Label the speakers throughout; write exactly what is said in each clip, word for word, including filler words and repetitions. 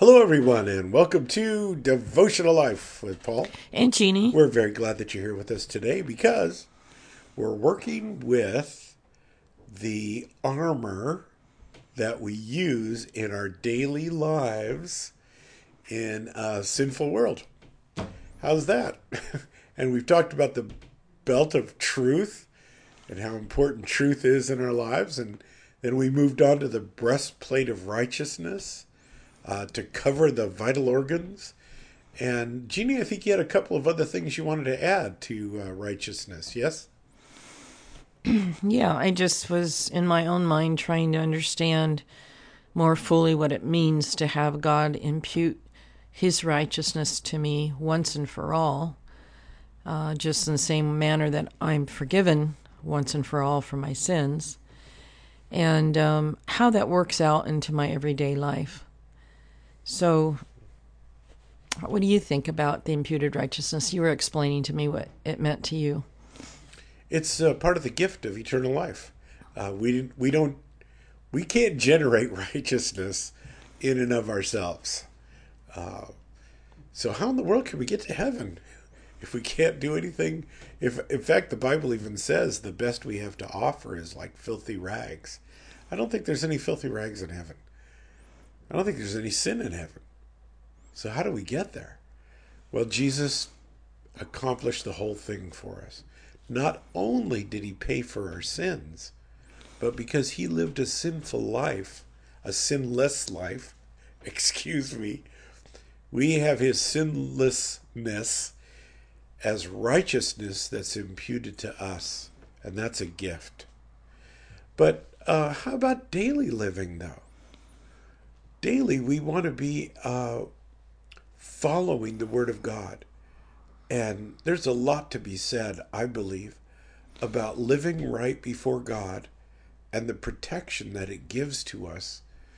Speaker 1: Hello, everyone, and welcome to Devotional Life with Paul.
Speaker 2: And Jeannie.
Speaker 1: We're very glad that you're here with us today because we're working with the armor that we use in our daily lives in a sinful world. How's that? And we've talked about the belt of truth and how important truth is in our lives. And then we moved on to the breastplate of righteousness. Uh, to cover the vital organs. And Jeannie, I think you had a couple of other things you wanted to add to uh, righteousness, yes?
Speaker 2: Yeah, I just was in my own mind trying to understand more fully what it means to have God impute his righteousness to me once and for all, uh, just in the same manner that I'm forgiven once and for all for my sins, and um, how that works out into my everyday life. So, what do you think about the imputed righteousness? You were explaining to me what it meant to you.
Speaker 1: It's uh, part of the gift of eternal life. Uh, we we don't we can't generate righteousness in and of ourselves. Uh, so how in the world can we get to heaven if we can't do anything? If in fact the Bible even says the best we have to offer is like filthy rags. I don't think there's any filthy rags in heaven. I don't think there's any sin in heaven. So how do we get there? Well, Jesus accomplished the whole thing for us. Not only did he pay for our sins, but because he lived a sinful life, a sinless life, excuse me, we have his sinlessness as righteousness that's imputed to us, and that's a gift. But uh, how about daily living, though? Daily, we want to be uh, following the Word of God. And there's a lot to be said, I believe, about living right before God and the protection that it gives to us,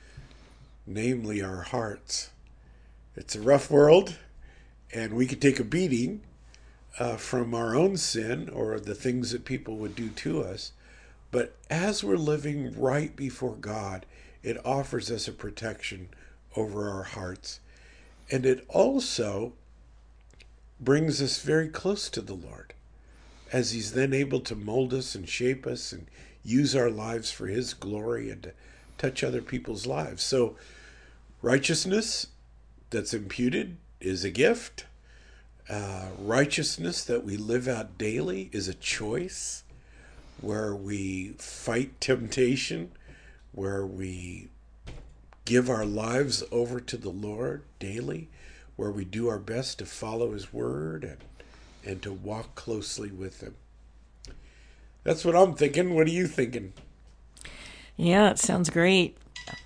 Speaker 1: namely our hearts. It's a rough world, and we could take a beating uh, from our own sin or the things that people would do to us. But as we're living right before God, it offers us a protection over our hearts. And it also brings us very close to the Lord, as he's then able to mold us and shape us and use our lives for his glory and to touch other people's lives. So righteousness that's imputed is a gift. Uh, righteousness that we live out daily is a choice where we fight temptation, where we give our lives over to the Lord daily, where we do our best to follow his word and, and to walk closely with him. That's what I'm thinking. What are you thinking?
Speaker 2: Yeah, it sounds great.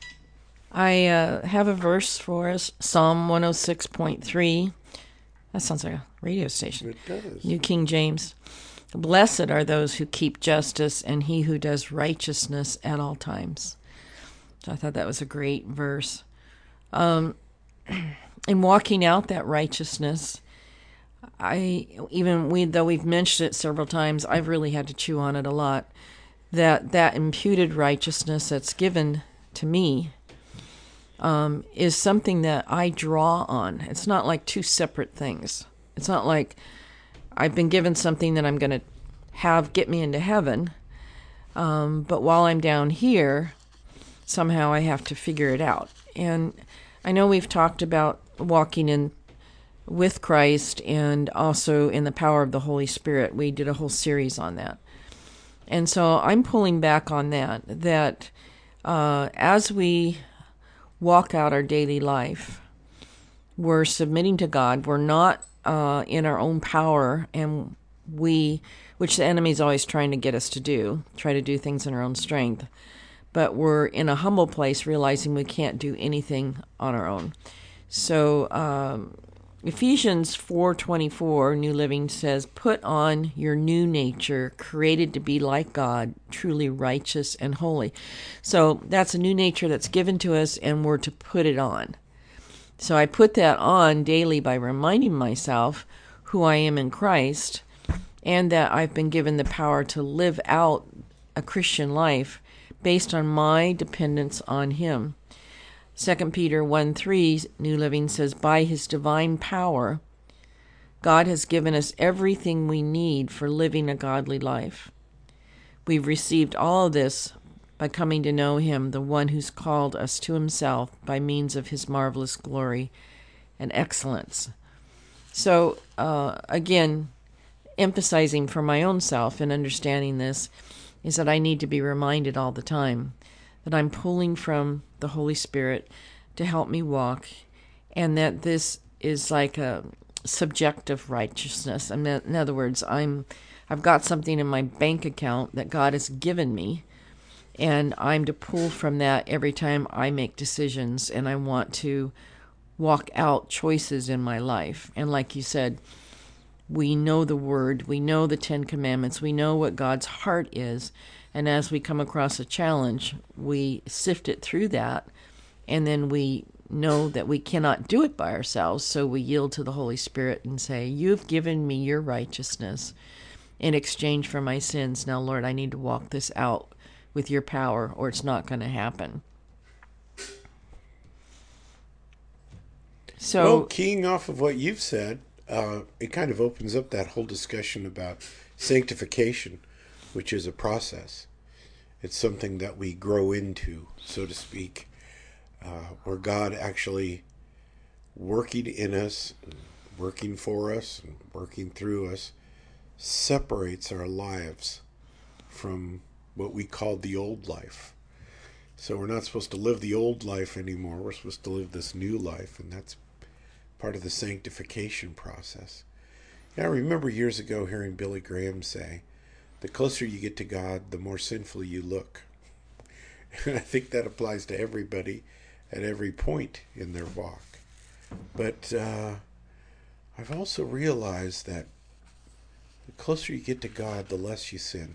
Speaker 2: I uh, have a verse for us, Psalm one oh six point three. That sounds like a radio station.
Speaker 1: It does.
Speaker 2: New King James. Blessed are those who keep justice and he who does righteousness at all times. So I thought that was a great verse. Um, in walking out that righteousness, I even we though we've mentioned it several times, I've really had to chew on it a lot. That that imputed righteousness that's given to me um, is something that I draw on. It's not like two separate things. It's not like I've been given something that I'm going to have get me into heaven, um, but while I'm down here, somehow I have to figure it out. And I know we've talked about walking in with Christ and also in the power of the Holy Spirit. We did a whole series on that. And so I'm pulling back on that, that uh, as we walk out our daily life, we're submitting to God. We're not uh, in our own power, and we, which the enemy's always trying to get us to do, try to do things in our own strength. But we're in a humble place, realizing we can't do anything on our own. So um, Ephesians four twenty-four, New Living, says, "Put on your new nature, created to be like God, truly righteous and holy." So that's a new nature that's given to us, and we're to put it on. So I put that on daily by reminding myself who I am in Christ, and that I've been given the power to live out a Christian life based on my dependence on him. Second Peter one three, New Living says, by his divine power, God has given us everything we need for living a godly life. We've received all of this by coming to know him, the one who's called us to himself by means of his marvelous glory and excellence. So, uh, again, emphasizing for my own self and understanding this is that I need to be reminded all the time that I'm pulling from the Holy Spirit to help me walk, and that this is like a subjective righteousness. I mean, in other words, I'm I've got something in my bank account that God has given me, and I'm to pull from that every time I make decisions and I want to walk out choices in my life. And like you said, we know the Word, we know the Ten Commandments, we know what God's heart is, and as we come across a challenge, we sift it through that, and then we know that we cannot do it by ourselves, so we yield to the Holy Spirit and say, you've given me your righteousness in exchange for my sins. Now, Lord, I need to walk this out with your power, or it's not going to happen. So,
Speaker 1: well, keying off of what you've said, uh, it kind of opens up that whole discussion about sanctification, which is a process. It's something that we grow into, so to speak, uh, where God actually working in us, working for us, and working through us, separates our lives from what we call the old life. So we're not supposed to live the old life anymore. We're supposed to live this new life, and that's part of the sanctification process. Yeah, I remember years ago hearing Billy Graham say, the closer you get to God, the more sinful you look. And I think that applies to everybody at every point in their walk. But uh, I've also realized that the closer you get to God, the less you sin.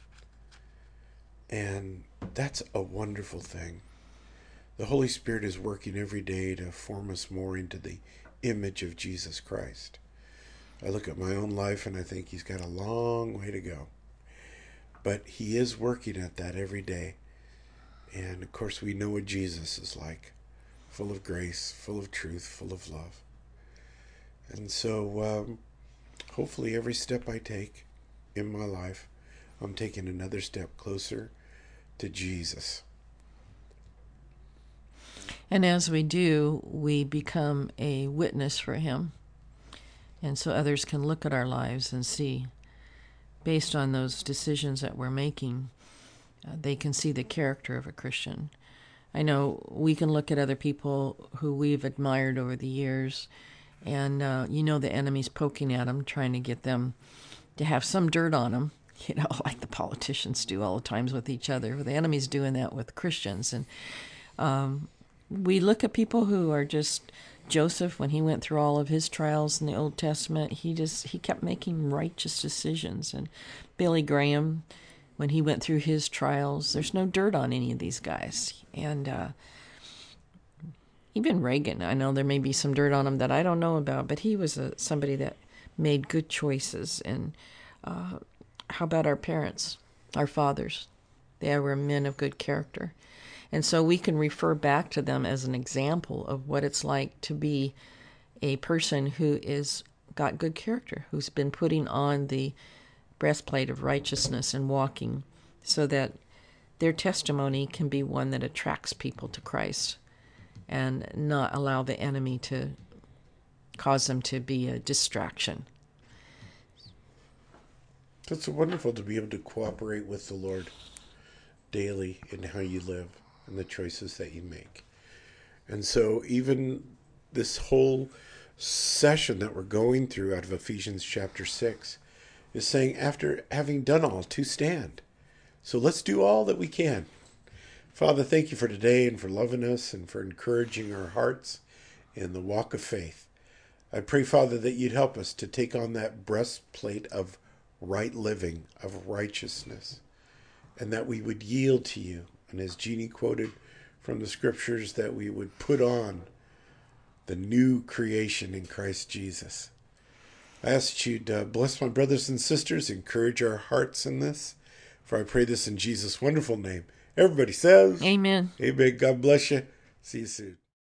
Speaker 1: And that's a wonderful thing. The Holy Spirit is working every day to form us more into the image of Jesus Christ. I look at my own life and I think he's got a long way to go. But he is working at that every day. And of course we know what Jesus is like. Full of grace, full of truth, full of love. And so um, hopefully every step I take in my life, I'm taking another step closer to Jesus.
Speaker 2: and as we do, we become a witness for him. And so others can look at our lives and see, based on those decisions that we're making, uh, they can see the character of a Christian. I know we can look at other people who we've admired over the years, and uh, you know the enemy's poking at them, trying to get them to have some dirt on them, you know, like the politicians do all the times with each other. The enemy's doing that with Christians. And um, we look at people who are just, Joseph, when he went through all of his trials in the Old Testament, he just, he kept making righteous decisions. And Billy Graham, when he went through his trials, there's no dirt on any of these guys. And uh, even Reagan, I know there may be some dirt on him that I don't know about, but he was a, somebody that made good choices. And uh, how about our parents, our fathers? They were men of good character. And so we can refer back to them as an example of what it's like to be a person who is got good character, who's been putting on the breastplate of righteousness and walking so that their testimony can be one that attracts people to Christ and not allow the enemy to cause them to be a distraction.
Speaker 1: It's wonderful to be able to cooperate with the Lord daily in how you live and the choices that you make. And so even this whole session that we're going through out of Ephesians chapter six is saying, after having done all, to stand. So let's do all that we can. Father, thank you for today and for loving us and for encouraging our hearts in the walk of faith. I pray, Father, that you'd help us to take on that breastplate of right living, of righteousness, and that we would yield to you. And as Jeannie quoted from the scriptures, that we would put on the new creation in Christ Jesus. I ask that you'd uh, bless my brothers and sisters, encourage our hearts in this, for I pray this in Jesus' wonderful name. Everybody says,
Speaker 2: Amen.
Speaker 1: Amen. God bless you. See you soon.